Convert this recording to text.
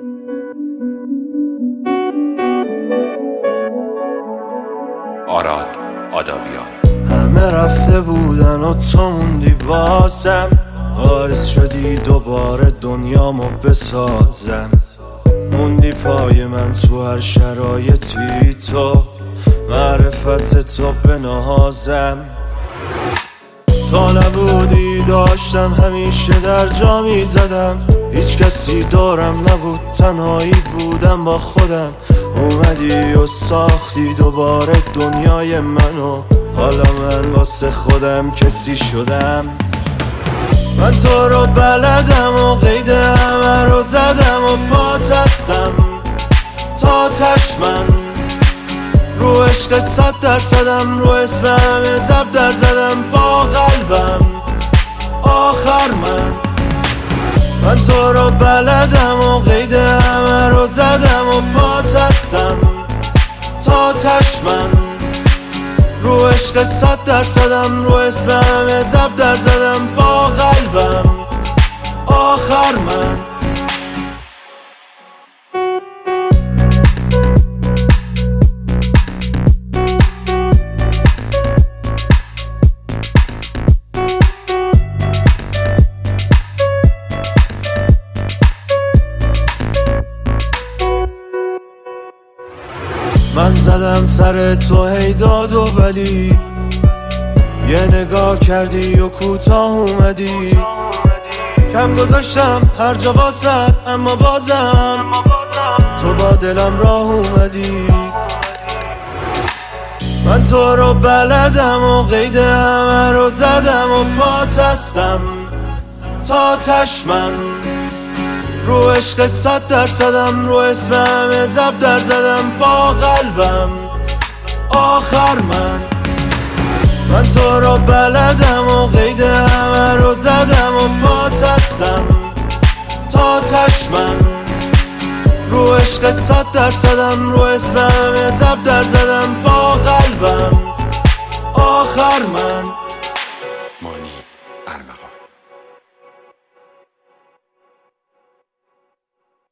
آراد آدابیان. همه رفته بودن و تو موندی بازم، باعث شدی دوباره دنیامو بسازم. موندی پای من تو هر شرایطی، تو معرفت تو بنازم. تا نبودی داشتم همیشه در جا می زدم، هیچ کسی دارم نبود، تنهایی بودم با خودم. اومدی و ساختی دوباره دنیای منو، حالا من واسه خودم کسی شدم. من تو رو بلدم و قید همه رو زدم و پات هستم تا تشمن. رو عشقت 100%م، رو اسم همه زبدر زدم با قلبم. آخر من تو رو بلدم و قید همه رو زدم و پات هستم تا تشمن. رو عشقت 100%م، رو اسم همه زبدر زدم با قلبم. آخر من زدم سر تو هی داد و ولی، یه نگاه کردی و کوتاه اومدی. کم گذاشتم هر جا واسط، اما بازم تو با دلم راه اومدی. من تو رو بلدم و قید همه رو زدم و پات هستم تا تشمن. رو عشقت 100%م، رو اسم همه زبدر زدم با قلبم. آخر من تو رو بلدم و قید همه رو زدم و پات هستم تا تشمن. رو عشقت 100%م، رو اسم همه زبدر زدم با قلبم. آخر